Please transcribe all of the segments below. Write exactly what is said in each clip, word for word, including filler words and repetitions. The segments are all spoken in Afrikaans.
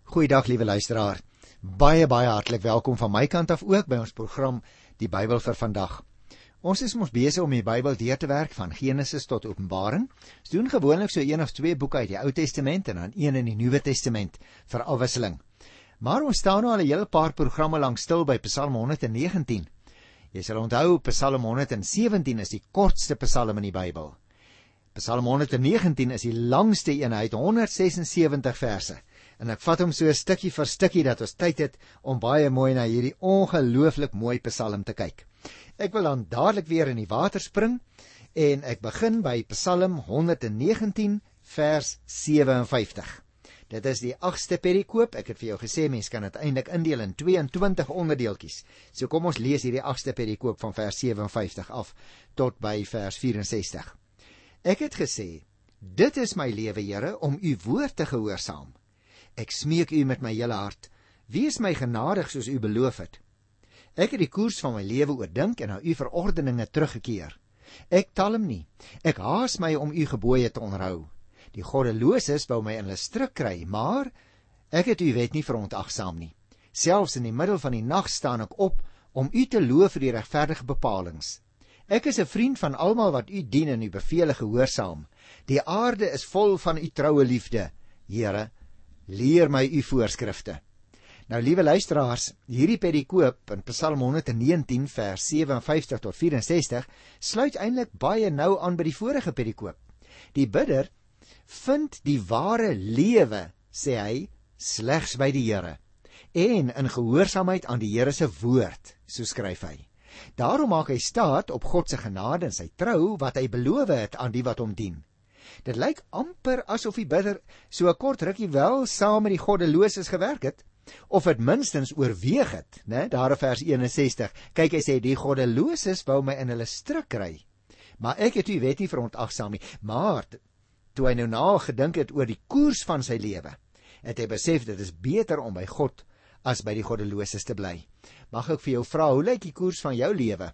Goeiedag liewe luisteraar, baie baie hartlik welkom van my kant af ook by ons program Die Bybel vir vandag. Ons is mos besig om die Bybel deur te werk van Genesis tot Openbaring. Ons doen gewoonlik so een of twee boeke uit die Ou Testament en dan een in die Nuwe Testament vir afwisseling. Maar ons staan nou al 'n hele paar programme lank stil by Psalm honderdnegentien. Jy sal onthou, Psalm honderdsewentien is die kortste Psalm in die Bybel. Psalm honderdnegentien is die langste een, hy het honderdsesensewentig verse. En ek vat hom so stukkie vir stukkie dat ons tyd het om baie mooi na hierdie ongelooflik mooi Psalm te kyk. Ek wil dan dadelik weer in die water spring en ek begin by Psalm honderdnegentien vers sewenvyftig. Dit is die agste perikoop. Ek het vir jou gesê, mens kan dit eintlik indeel in tweeëntwintig onderdeeltjies. So kom ons lees hierdie agste perikoop van vers sewenvyftig af tot by vers vyf-en-sestig. Ek het gesê, dit is my lewe, Here, om u woord te gehoorsaam. Ek smeek u met my hele hart, wees my genadig soos u beloof het. Ek het die koers van my lewe oordink en na u verordeninge teruggekeer. Ek talm nie, ek haas my om u gebooie te onderhou. Die goddeloses wou my in hulle struik kry, maar ek het u wet nie verontagsaam nie. Selfs in die middel van die nag staan ek op om u te loof vir die regverdige bepalings. Ek is 'n vriend van almal wat u dien en u bevele gehoorsaam. Die aarde is vol van u troue liefde. Here, leer my u voorskrifte. Nou, liewe luisteraars, hierdie perikoop in Psalm honderdnegentien vers sewenvyftig tot vyf-en-sestig sluit eintlik baie nou aan by die vorige perikoop. Die bidder vind die ware lewe, sê hy, slegs by die Here en in gehoorsaamheid aan die Here se woord, so skryf hy. Daarom maak hy staat op God se genade en sy trou wat hy beloof het aan die wat hom dien. Dit lyk amper asof die bidder so 'n kort rukkie wel saam met die goddeloses gewerk het, of het minstens oorweeg het, né? Daar in vers eenensestig. Kyk, hy sê die goddeloses wou my in hulle struik kry, maar ek het u wet nie verontagsaam nie. Maar toe hy nou na gedink het oor die koers van sy lewe, het hy besef dit is beter om by God as by die goddeloses te bly. Mag ek vir jou vra, hoe lyk die koers van jou lewe?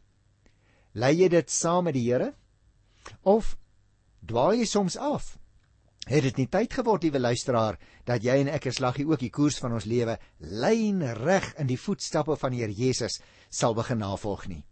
Lei jy dit saam met die Here? Of dwaal jy soms af? Het dit nie tyd geword, liewe luisteraar, dat jy en ek as slaggie ook die koers van ons lewe lynreg in die voetstappe van die Here Jesus sal begin navolg nie?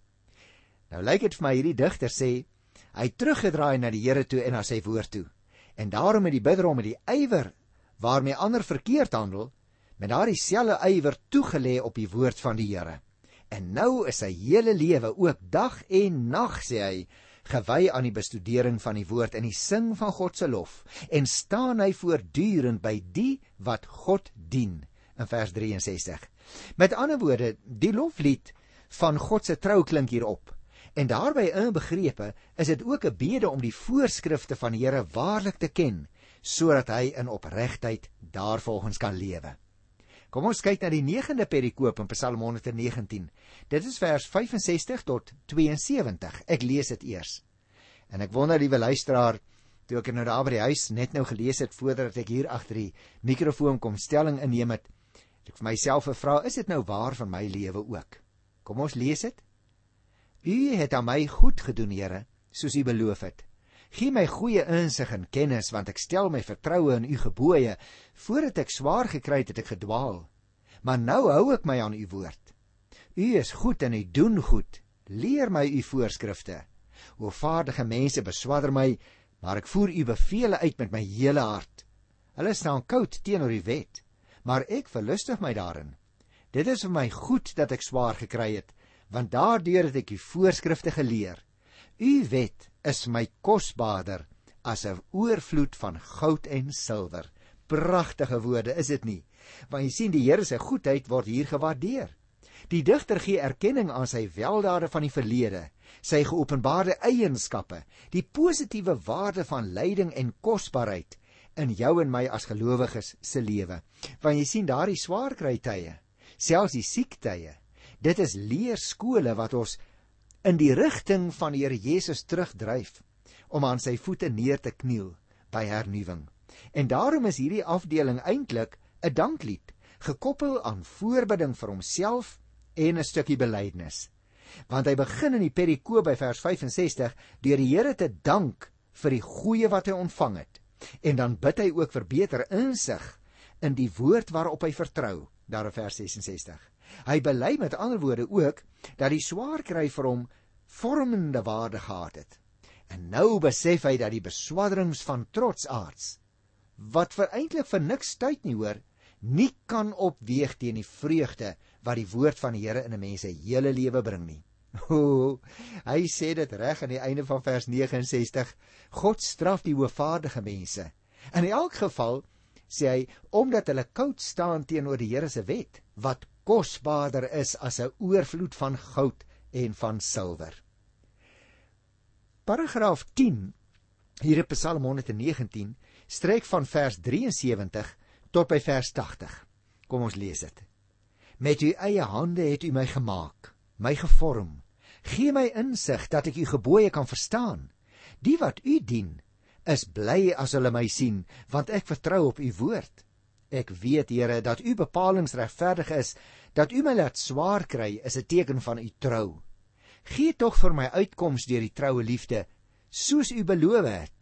Nou lyk dit vir my hierdie digter sê, hy teruggedraai na die Here toe en na sy woord toe. En daarom het die bidder hom met die ywer waarmee ander verkeerd handel, met daardie selfe ywer toegelê op die woord van die Here. En nou is sy hele lewe, ook dag en nag, sê hy, gewy aan die bestudering van die woord en die sing van God se lof, en staan hy voortdurend by die wat God dien, in vers drieënsestig. Met ander woorde, die loflied van God se trou klink hier op, en daarby inbegrepe is dit ook 'n bede om die voorskrifte van die Here waarlik te ken, sodat hy in opregtheid daarvolgens kan lewe. Kom ons kyk na die negende perikoop in Psalm honderdnegentien. Dit is vers vyf-en-sestig tot tweeënsewentig. Ek lees dit eers. En ek wonder, liewe luisteraar, toe ek nou daar by die huis net nou gelees het, voordat ek hier agter die mikrofoon kom stelling inneem het, het ek vir myself gevra, is dit nou waar van my lewe ook? Kom ons lees dit. U het aan my goed gedoen, Here, soos u beloof het. Gee my goeie insig en kennis, want ek stel my vertroue in u gebooie. Voordat ek swaar gekry het, het ek gedwaal. Maar nou hou ek my aan u woord. U is goed en u doen goed. Leer my u voorskrifte. O vaardige mense beswadder my, maar ek voer u bevele uit met my hele hart. Hulle staan koud teenoor die wet, maar ek verlustig my daarin. Dit is vir my goed dat ek swaar gekry het, want daardeur het ek u voorskrifte geleer. U wet is my kosbaarder as 'n oorvloed van goud en silwer. Pragtige woorde, is dit nie? Want jy sien, die Here se goedheid word hier gewaardeer. Die digter gee erkenning aan sy weldade van die verlede, sy geopenbaarde eienskappe, die positiewe waarde van lyding en kosbaarheid in jou en my as gelowiges se lewe. Want jy sien, daardie swaar kry tye, selfs die siektye, dit is leerskole wat ons in die rigting van die Here Jesus terugdryf, om aan sy voete neer te kniel by hernuwing. En daarom is hierdie afdeling eintlik 'n danklied, gekoppel aan voorbidding vir homself en 'n stukkie belydenis. Want hy begin in die perikoop by vers vyf-en-sestig deur die Here te dank vir die goeie wat hy ontvang het. En dan bid hy ook vir beter insig in die woord waarop hy vertrou, daar in vers ses en sestig. Hy bely met ander woorde ook, dat die swaar kry vir hom vormende waarde gehad het. En nou besef hy dat die beswadderings van trotsaards, wat vir eintlik vir niks tyd nie hoor, nie kan opweeg teen die vreugde wat die woord van die Here in 'n mens se hele lewe bring nie. O, hy sê dit reg aan die einde van vers nege en sestig, God straf die hoogvaardige mense. In elk geval, sê hy, omdat hulle koud staan teenoor die Here se wet, wat kosbaarder is as 'n oorvloed van goud en van silwer. Paragraaf tien, hier in Psalm honderdnegentien, strek van vers drie en sewentig tot by vers tagtig. Kom ons lees dit. Met u eie hande het u my gemaak, my gevorm. Gee my insig dat ek u gebooie kan verstaan. Die wat u dien, is bly as hulle my sien, want ek vertrou op u woord. Ek weet, Here, dat u bepalings regverdig is, dat u my laat swaar kry, is 'n teken van u trou. Gee tog vir my uitkoms deur die troue liefde, soos u beloof het.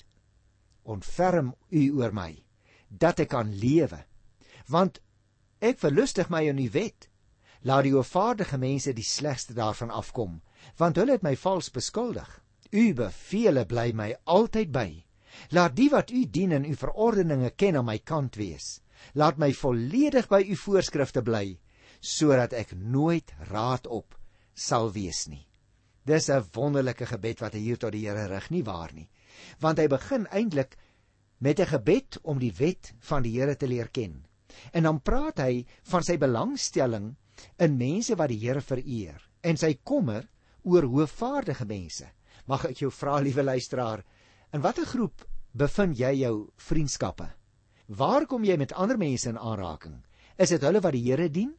Ontferm u oor my, dat ek kan lewe, want ek verlustig my in u wet. Laat die hoogvaardige mense die slegste daarvan afkom, want hulle het my vals beskuldig. U bevele bly my altyd by. Laat die wat u dien en u verordeninge ken aan my kant wees. Laat my volledig by u voorskrifte bly, sodat ek nooit raad op sal wees nie. Dis 'n wonderlike gebed wat hy hier tot die Here rig, nie waar nie? Want hy begin eintlik met 'n gebed om die wet van die Here te leer ken. En dan praat hy van sy belangstelling in mense wat die Here vereer en sy kommer oor hoogvaardige mense. Mag ek jou vra, liewe luisteraar, in watter groep bevind jy jou vriendskappe? Waar kom jy met ander mense in aanraking? Is dit hulle wat die Here dien?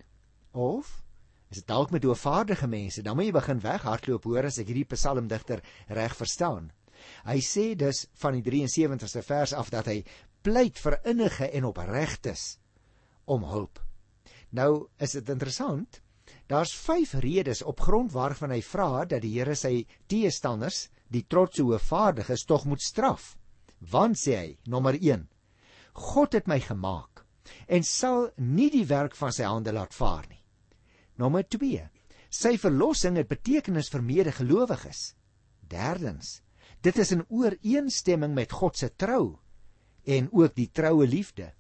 Of is dit dalk met hoogvaardige mense? Dan moet jy begin weghardloop, hoor, as ek hierdie psalmdigter reg verstaan. Hy sê dus van die drie en sewentigste vers af dat hy pleit vir innige en opregtes om hulp. Nou is dit interessant, daar's vyf redes op grond waarvan hy vra dat die Here sy teestanders, die trotse hoogvaardiges, tog moet straf. Want, sê hy, nommer een, God het my gemaak en sal nie die werk van sy hande laat vaar nie. Nommer twee, sy verlossing het betekenis vir medegelowiges. Derdens, dit is in ooreenstemming met God se trou en ook die troue liefde.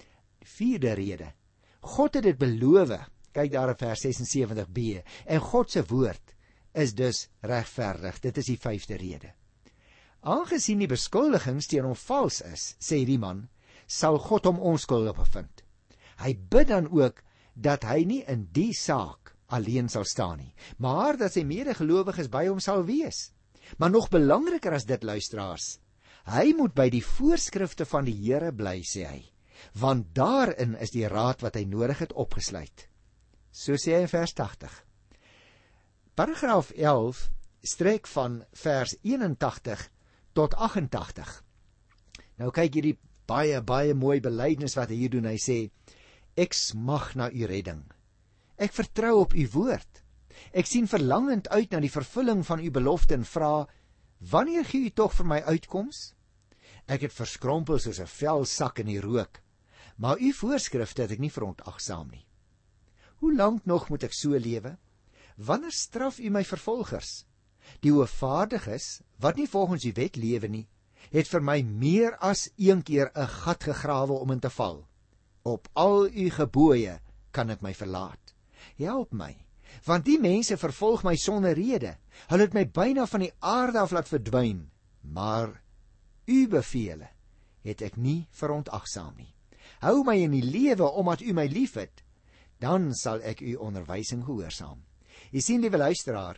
Vierde rede, God het dit beloof, kyk daar in vers sesensewentig b, en God se woord is dus regverdig. Dit is die vyfde rede. Aangesien die beskuldigings teen hom vals is, sê die man, sal God hom onskuldig bevind. Hy bid dan ook dat hy nie in die saak alleen sal staan nie, maar dat sy medegelowiges by hom sal wees. Maar nog belangriker as dit, luisteraars, hy moet by die voorskrifte van die Here bly, sê hy, want daarin is die raad wat hy nodig het opgesluit. So sê hy in vers tagtig. Paragraaf elf strek van vers eenentagtig tot agentagtig. Nou kyk hierdie baie, baie mooi belydenis wat hy hier doen. Hy sê, ek smag na u redding. Ek vertrou op u woord. Ek sien verlangend uit na die vervulling van u belofte en vra, wanneer gee u tog vir my uitkoms? Ek het verskrompel soos 'n velsak in die rook, maar u voorskrifte het ek nie verontagsaam nie. Hoe lank nog moet ek so lewe? Wanneer straf u my vervolgers? Die hoogvaardiges, wat nie volgens u wet lewe nie, het vir my meer as een keer 'n gat gegrawe om in te val. Op al u gebooie kan ek my verlaat. Help my, want die mense vervolg my sonder rede. Hulle het my byna van die aarde af laat verdwyn, maar u bevele het ek nie verontagsaam nie. Hou my in die lewe omdat u my liefhet, dan sal ek u onderwysing gehoorsaam. Jy sien, liewe luisteraar,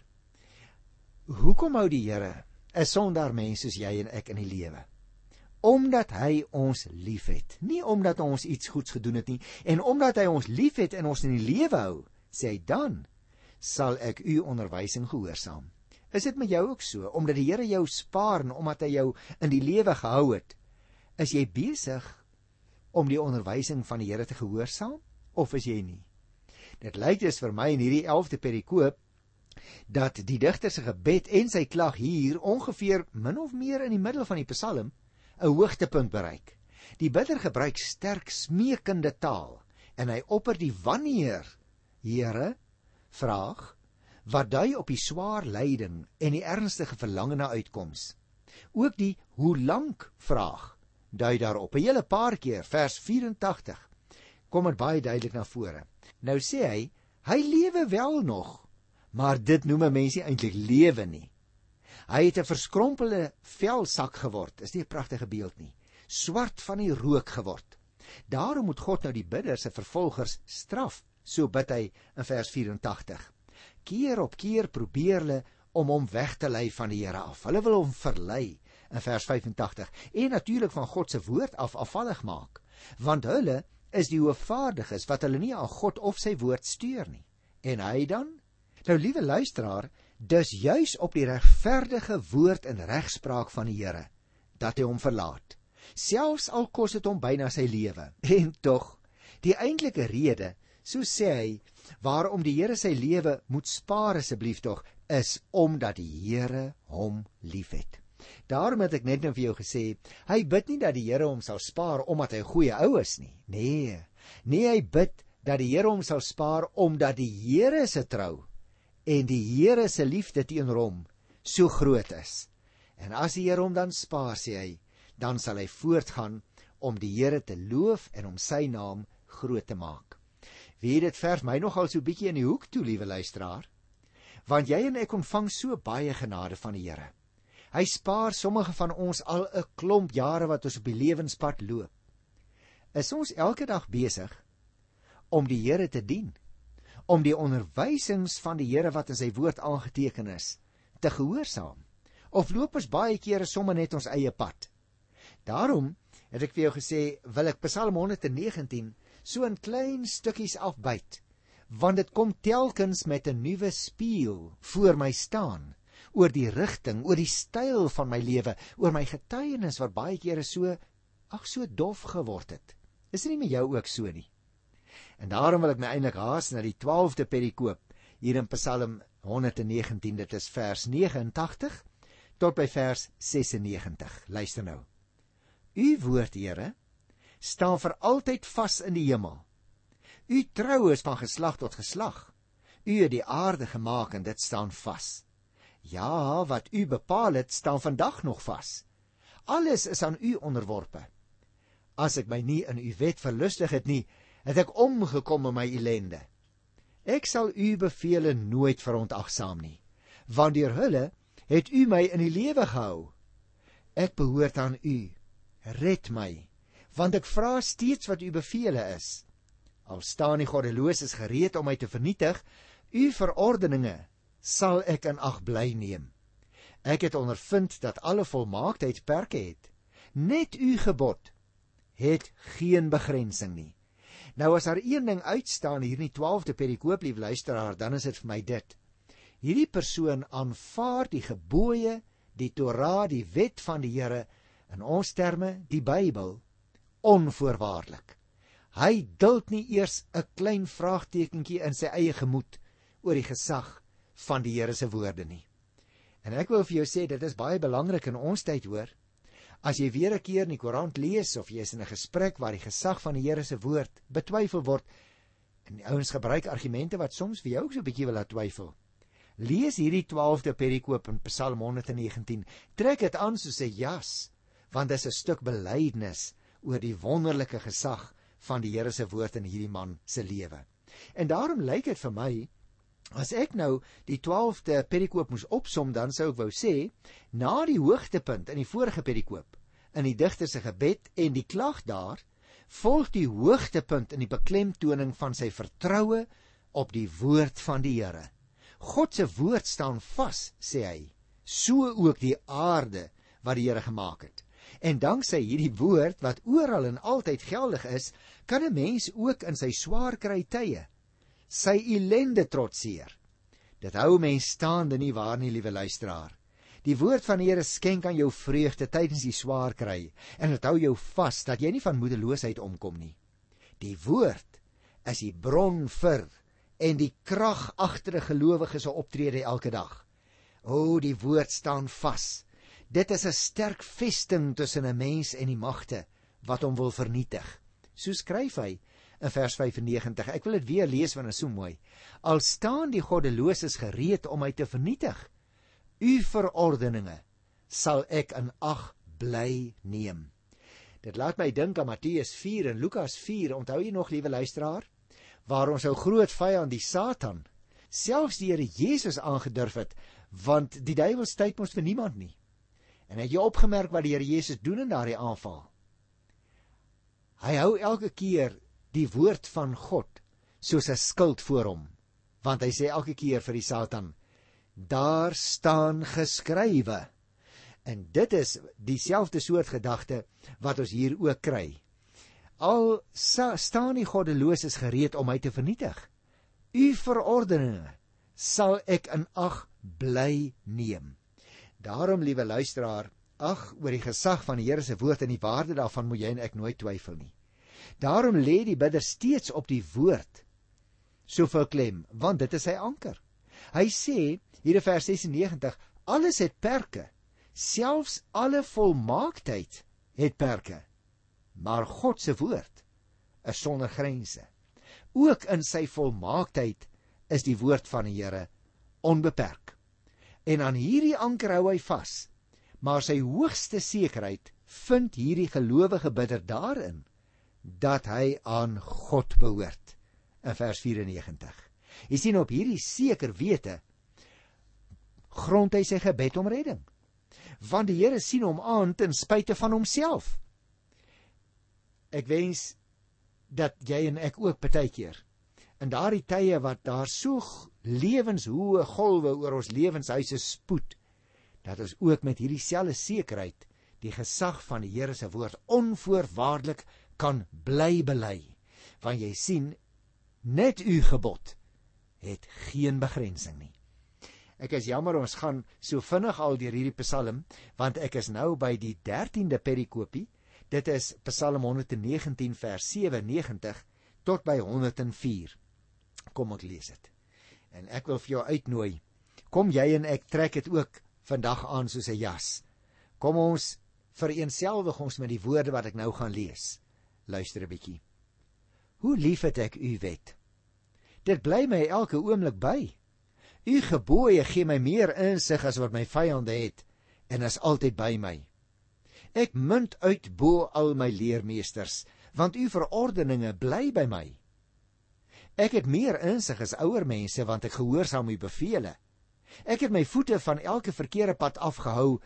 hoekom hou die Here 'n sondaar mens soos jy en ek in die lewe? Omdat hy ons liefhet, nie omdat ons iets goeds gedoen het nie, en omdat hy ons liefhet en ons in die lewe hou, sê hy, dan sal ek u onderwysing gehoorsaam. Is dit met jou ook so? Omdat die Here jou spaar en omdat hy jou in die lewe gehou het, is jy besig om die onderwysing van die Here te gehoorsaam, of is jy nie? Dit lyk dus vir my in hierdie elfde perikoop dat die digter se gebed en sy klag hier ongeveer min of meer in die middel van die psalm 'n hoogtepunt bereik. Die bidder gebruik sterk smeekende taal en hy opper die wanneer, Here, vraag, wat dui op die swaar lyding en die ernstige verlange na uitkoms. Ook die hoe lank vraag dui daarop. 'n Hele paar keer, vers vyf-en-tagtig, kom dit baie duidelik na vore. Nou sê hy, hy lewe wel nog, maar dit noem 'n mens nie eintlik lewe nie. Hy het 'n verskrompelde velsak geword, is nie 'n pragtige beeld nie, swart van die rook geword. Daarom moet God nou die bidder se vervolgers straf, so bid hy in vers vyf-en-tagtig. Keer op keer probeer hulle om hom weg te lei van die Here af. Hulle wil hom verlei in vers vyf-en-tagtig en natuurlik van God se woord af afvallig maak, want hulle is die hoofvaardiges wat hulle nie aan God of sy woord steur nie. En hy dan? Nou liewe luisteraar, dis juis op die regverdige woord en regspraak van die Here dat hy hom verlaat. Selfs al kos dit hom byna sy lewe. En tog, die eintlike rede, so sê hy, waarom die Here sy lewe moet spaar asseblief tog, is omdat die Here hom liefhet. Daarom het ek net nou vir jou gesê, hy bid nie dat die Here hom sal spaar omdat hy 'n goeie ou is nie. Nee, nee, hy bid dat die Here hom sal spaar omdat die Here se trou en die Here se liefde teenoor hom so groot is. En as die Here hom dan spaar, sê hy, dan sal hy voortgaan om die Here te loof en om sy naam groot te maak. Weet dit verf my nogal so bietjie in die hoek toe, liewe luisteraar, want jy en ek ontvang so baie genade van die Here. Hy spaar sommige van ons al 'n klomp jare wat ons op die lewenspad loop. Is ons elke dag besig om die Here te dien, om die onderwysings van die Here wat in sy woord aangeteken is, te gehoorsaam, of loop ons baie kere sommer net ons eie pad? Daarom het ek vir jou gesê, wil ek Psalm honderdnegentien so in klein stukkies afbyt, want dit kom telkens met 'n nuwe spieël voor my staan, oor die rigting, oor die styl van my lewe, oor my getuienis wat baie kere so, ag so dof geword het. Is dit nie met jou ook so nie? En daarom wil ek my eintlik haas na die twaalfde perikoop, hier in Psalm honderdnegentien, dit is vers negenentagtig, tot by vers sesennegentig. Luister nou. U woord, Here, staan vir altyd vas in die hemel. U trou is van geslag tot geslag. U het die aarde gemaak en dit staan vas. Ja, wat u bepaal het, staan vandag nog vas. Alles is aan u onderworpe. As ek my nie in u wet verlustig het nie, het ek omgekom in my ellende. Ek sal u bevele nooit verontagsaam nie, want deur hulle het u my in die lewe gehou. Ek behoort aan u. Red my, want ek vra steeds wat u bevele is. Al staan die goddeloses gereed om my te vernietig, u verordeninge sal ek in ag bly neem. Ek het ondervind dat alle volmaaktheid perke het. Net u gebod het geen begrensing nie. Nou as daar een ding uitstaan hier in die twaalfde perikoop, lief luisteraar, dan is dit vir my dit. Hierdie persoon aanvaar die gebooie, die Torah, die wet van die Here, in ons terme, die Bybel, onvoorwaardelik. Hy duld nie eers 'n klein vraagtekentjie in sy eie gemoed oor die gesag van die Here se woorde nie. En ek wil vir jou sê, dit is baie belangrik in ons tyd, hoor. As jy weer 'n keer in die Koran lees, of jy is in 'n gesprek waar die gesag van die Here se woord betwyfel word, en die ouens gebruik argumente wat soms vir jou ook so 'n bietjie wil laat twyfel. Lees hierdie twaalfde perikoop in Psalm honderdnegentien, trek dit aan soos 'n jas, want dit is 'n stuk belydenis oor die wonderlike gesag van die Here se woord in hierdie man se lewe. En daarom lyk dit vir my, as ek nou die twaalfde perikoop moes opsom, dan sou ek wou sê, na die hoogtepunt in die vorige perikoop, in die digter se gebed en die klag daar, volg die hoogtepunt in die beklemtoning van sy vertroue op die woord van die Here. God se woord staan vas, sê hy, so ook die aarde wat die Here gemaak het. En danksy hierdie woord wat oral en altyd geldig is, kan 'n mens ook in sy swaar kry tye sy ellende trotseer. Dit hou mens staande nie waar nie, liewe luisteraar. Die woord van die Here skenk aan jou vreugde tydens die swaar kry, en dit hou jou vas dat jy nie van moedeloosheid omkom nie. Die woord is die bron vir en die krag agter 'n gelowige se optrede elke dag. O, die woord staan vas. Dit is 'n sterk vesting tussen 'n mens en die magte, wat hom wil vernietig. So skryf hy in vers vyfennegentig. Ek wil dit weer lees want dit is so mooi. Al staan die goddeloses gereed om my te vernietig, u verordeninge sal ek in ag bly neem. Dit laat my dink aan Matteus vier en Lukas vier, onthou jy nog, liewe luisteraar, waar ons ou groot vyand die Satan, selfs die Here Jesus aangedurf het, want die duiwel tyd mos vir niemand nie. En het jy opgemerk wat die Here Jesus doen in daardie aanval? Hy hou elke keer die woord van God soos 'n skild voor hom, want hy sê elke keer vir die Satan, daar staan geskrywe. En dit is dieselfde soort gedagte wat ons hier ook kry. Al staan die goddeloses gereed om my te vernietig, u verordeninge sal ek in ag bly neem. Daarom, liewe luisteraar, ag oor die gesag van die Here se woord en die waarde daarvan moet jy en ek nooit twyfel nie. Daarom lê die bidder steeds op die woord soveel klem, want dit is sy anker. Hy sê hier in vers negenty-ses, alles het perke, selfs alle volmaaktheid het perke, maar God se woord is sonder grense. Ook in sy volmaaktheid is die woord van die Here onbeperk. En aan hierdie anker hou hy vas, maar sy hoogste sekerheid vind hierdie gelowige bidder daarin, dat hy aan God behoort, in vers vyfennegentig. Jy sien, op hierdie seker wete, grond hy sy gebed om redding, want die Here sien hom aan ten spyte van homself. Ek wens dat jy en ek ook partykeer, in daardie tye wat daar so lewenshoë golwe oor ons lewenshuise spoed, dat ons ook met hierdie selfde sekerheid die gesag van die Here se woord onvoorwaardelik kan bly bely, want jy sien, net u gebod het geen begrensing nie. Ek is jammer, ons gaan so vinnig al deur hierdie Psalm, want ek is nou by die dertiende perikopie. Dit is Psalm honderdnegentien vers sewennegentig tot by honderd en vier. Kom ek lees dit. En ek wil vir jou uitnooi, kom jy en ek trek dit ook vandag aan soos 'n jas. Kom ons vereenselwig ons met die woorde wat ek nou gaan lees. Luister 'n bietjie. Hoe lief het ek u wet. Dit bly my elke oomblik by. U gebooie gee my meer insig as wat my vyande het, en is altyd by my. Ek munt uit bo al my leermeesters, want u verordeninge bly by my. Ek het meer insig as ouer mense, want ek gehoorsaam u bevele. Ek het my voete van elke verkeerde pad afgehou,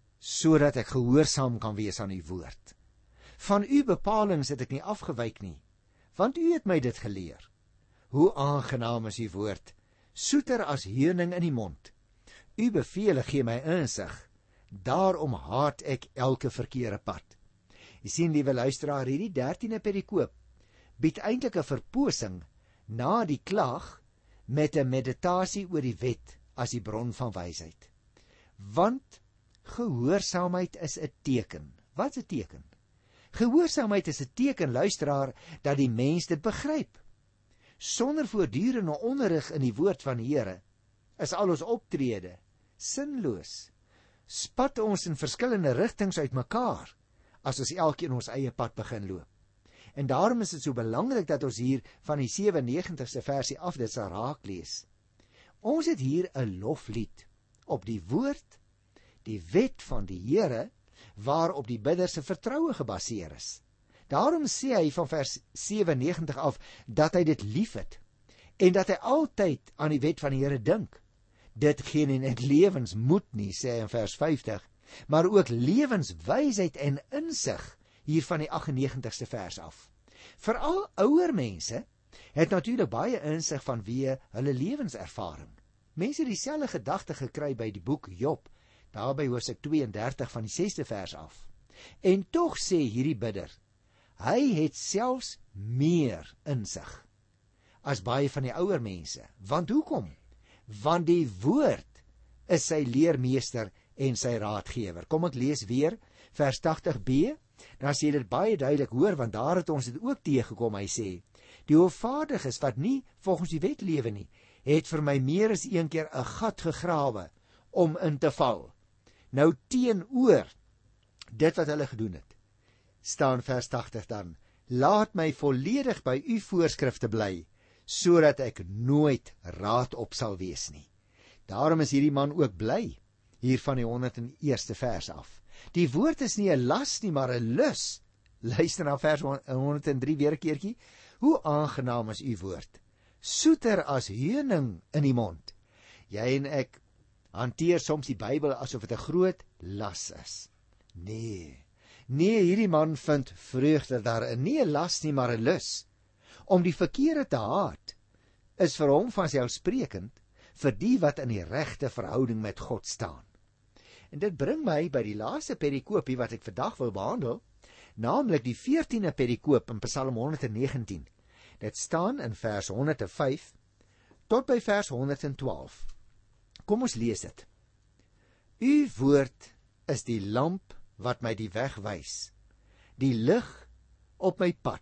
sodat ek gehoorsaam kan wees aan u woord. Van u bepalings het ek nie afgewyk nie, want u het my dit geleer. Hoe aangenaam is u woord, soeter as heuning in die mond. U bevele gee my insig, daarom haat ek elke verkeerde pad. Jy sien, liewe luisteraar, hierdie dertiende perikoop bied eintlik 'n verposing na die klag met 'n meditasie oor die wet as die bron van wysheid. Want gehoorsaamheid is 'n teken. Wat is 'n teken? Gehoorsaamheid is 'n teken, luisteraar, dat die mens dit begryp. Sonder voortdurende onderrig in die woord van die Here is al ons optrede sinloos. Spat ons in verskillende rigtings uitmekaar as ons elkeen ons eie pad begin loop. En daarom is dit so belangrik dat ons hier van die sewennegentigste versie af dit sal raak lees. Ons het hier 'n loflied op die woord, die wet van die Here, waarop die bidder se vertroue gebaseer is. Daarom sê hy van vers sewennegentig af dat hy dit liefhet en dat hy altyd aan die wet van die Here dink. Dit gee nie net lewensmoed nie, sê hy in vers vyftig, maar ook lewenswysheid en insig hier van die agt-en-negentigste vers af. Veral ouer mense het natuurlik baie insig vanweë hulle lewenservaring. Mense het dieselfde gedagte gekry by die boek Job, daar by Hoofstuk twee en dertig van die sesde vers af. En tog sê hierdie bidder, hy het selfs meer insig as baie van die ouer mense. Want hoekom? Want die woord is sy leermeester en sy raadgewer. Kom ek lees weer vers tagtig b, dan sê dit baie duidelik, hoor, want daar het ons dit ook teëgekom. Hy sê, die hoofvaardiges wat nie volgens die wet lewe nie, het vir my meer as een keer 'n gat gegrawe om in te val. Nou teenoor dit wat hulle gedoen het, staan vers agtig dan, laat my volledig by u voorskrifte bly, sodat ek nooit raad op sal wees nie. Daarom is hierdie man ook bly, hier van die honderd en eerste vers af. Die woord is nie 'n las nie, maar 'n lus. Luister na vers honderd en drie weer 'n keertjie. Hoe aangenaam is u woord, soeter as heuning in die mond. Jy en ek hanteer soms die Bybel asof dit 'n groot las is. Nee, nee, hierdie man vind vreugde daarin, nie 'n las nie, maar 'n lus. Om die verkeerde te haat, is vir hom vanselfsprekend, vir die wat in die regte verhouding met God staan. En dit bring my by die laaste perikoopie wat ek vandag wil behandel, naamlik die veertiende perikoop in Psalm honderd en negentien. Dit staan in vers honderd en vyf tot by vers honderd en twaalf. Kom ons lees dit. U woord is die lamp wat my die weg wys, die lig op my pad.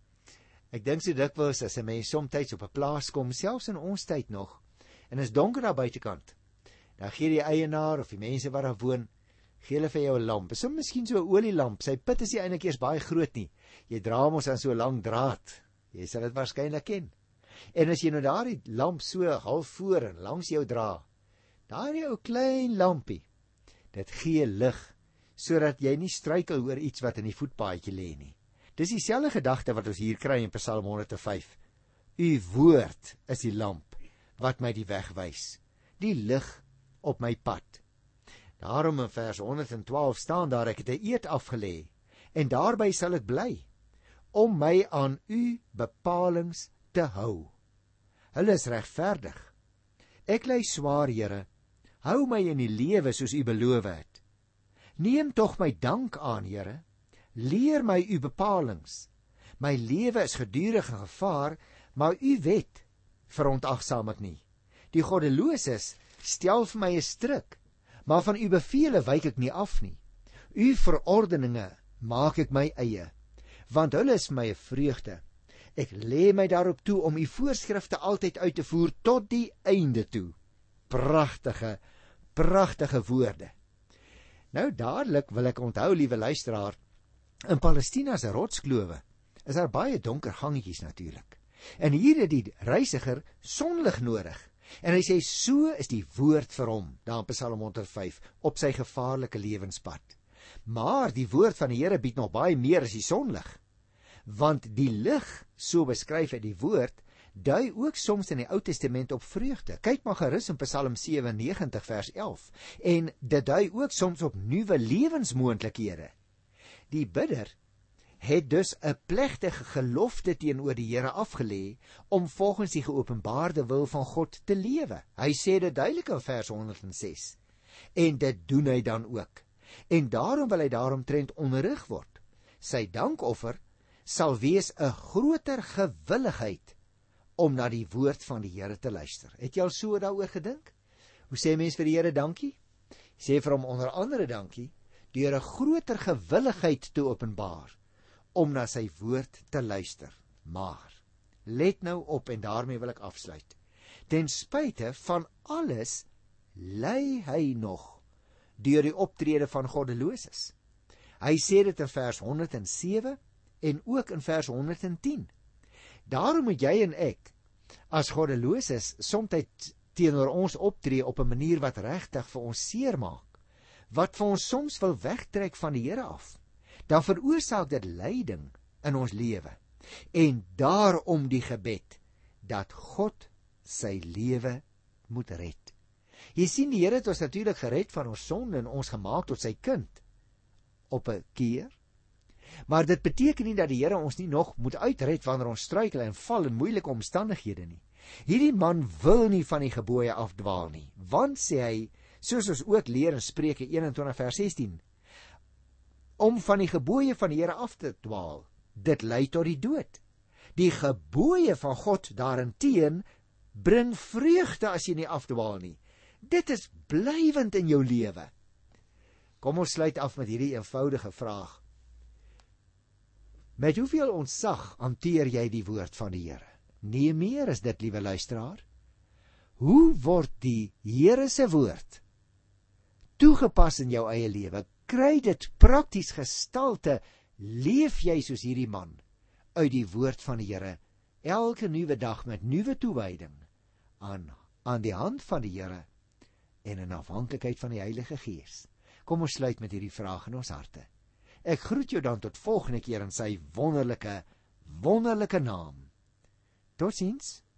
Ek dink so dikwels as 'n mens soms op 'n plaas kom, selfs in ons tyd nog, en is donker daar buitekant, dan gee die eienaar of die mense wat daar woon, gee hulle vir jou 'n lamp. Soms miskien so 'n olielamp. Sy put is nie eintlik eers baie groot nie. Jy dra mos aan so 'n lang draad. Jy sal dit waarskynlik ken. En as jy nou daardie lamp so half voor en langs jou dra, daardie ou klein lampie, dit gee lig sodat jy nie struikel oor iets wat in die voetpaadjie lê nie. Dis dieselfde gedagte wat ons hier kry in Psalm honderd en vyf. U woord is die lamp wat my die weg wys, die lig op my pad. Daarom in vers honderd en twaalf staan daar, ek het 'n eed afgelê, en daarby sal ek bly, om my aan u bepalings te hou. Hulle is regverdig. Ek ly swaar, Here, hou my in die lewe soos u beloof het. Neem tog my dank aan, Here, leer my u bepalings. My lewe is gedurig in gevaar, maar u wet verontagsaam ek nie. Die goddeloses stel vir my 'n stryk, maar van u bevele wyk ek nie af nie. U verordeninge maak ek my eie, want hulle is my 'n vreugde. Ek lê my daarop toe om u voorskrifte altyd uit te voer tot die einde toe. Pragtige, pragtige woorde. Nou dadelik wil ek onthou, liewe luisteraar, in Palestina se rotsklowe is daar baie donker gangetjies natuurlik. En hier het die reisiger sonlig nodig. En hy sê, so is die woord vir hom, daar in Psalm honderd en vyf, op sy gevaarlike lewenspad. Maar die woord van die Here bied nog baie meer as die sonlig. Want die lig, so beskryf hy die woord, dui ook soms in die Ou Testament op vreugde. Kyk maar gerus in Psalm sewennegentig vers elf. En dit dui ook soms op nuwe lewensmoontlikhede. Die bidder het dus 'n plegtige gelofte teenoor die Here afgelê om volgens die geopenbaarde wil van God te lewe. Hy sê dit duidelik in vers honderd en ses. En dit doen hy dan ook. En daarom wil hy daaromtrent onderrig word. Sy dankoffer sal wees 'n groter gewilligheid om na die woord van die Here te luister. Het jy al so daaroor gedink? Hoe sê mens vir die Here dankie? Sê vir hom onder andere dankie deur 'n groter gewilligheid te openbaar om na sy woord te luister. Maar, let nou op, en daarmee wil ek afsluit. Ten spyte van alles, ly hy nog deur die optrede van goddeloses. Hy sê dit in vers honderd en sewe en ook in vers honderd en tien. Daarom moet jy en ek, as goddeloses, soms teenoor ons optree op 'n manier wat regtig vir ons seer maak, wat vir ons soms wil wegtrek van die Here af, dan veroorsaak dit lyding in ons lewe. En daarom die gebed, dat God sy lewe moet red. Jy sien, die Here het ons natuurlik gered van ons sonde en ons gemaak tot sy kind, op 'n keer. Maar dit beteken nie dat die Here ons nie nog moet uitred wanneer ons struikel en val in moeilike omstandighede nie. Hierdie man wil nie van die gebooie afdwaal nie, want sê hy, soos ons ook leer in Spreuke eenentwintig vers sestien, om van die gebooie van die Here af te dwaal, dit lei tot die dood. Die gebooie van God daarenteen bring vreugde as jy nie afdwaal nie. Dit is blywend in jou lewe. Kom ons sluit af met hierdie eenvoudige vraag. Met hoeveel ontzag hanteer jy die woord van die Here? Nie meer is dit, liewe luisteraar. Hoe word die Here se woord toegepas in jou eie lewe? Kry dit prakties gestalte Leef jy soos hierdie man uit die woord van die Here, elke nuwe dag met nuwe toewyding aan, aan die hand van die Here en in afhanklikheid van die Heilige Gees? Kom ons sluit met hierdie vraag in ons harte. Ek groet jou dan tot volgende keer in sy wonderlike, wonderlike naam. Totsiens.